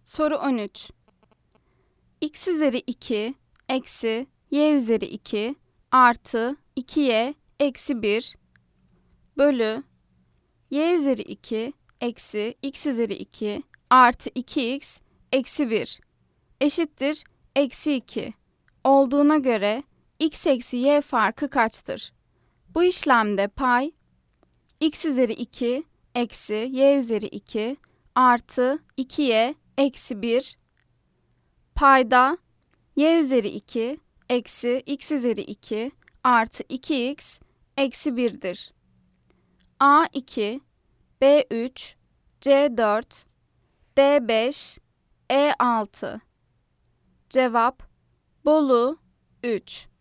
Soru 13. X üzeri 2 eksi y üzeri 2 artı 2y eksi 1 bölü y üzeri 2 eksi x üzeri 2 artı 2x eksi 1 eşittir eksi 2 olduğuna göre x eksi y farkı kaçtır? Bu işlemde pay x üzeri 2 eksi y üzeri 2 artı 2y eksi 1 payda y üzeri 2 eksi x üzeri 2 artı 2x eksi 1'dir. A2, B3, C4, D5, E6. Cevap Bolu 3.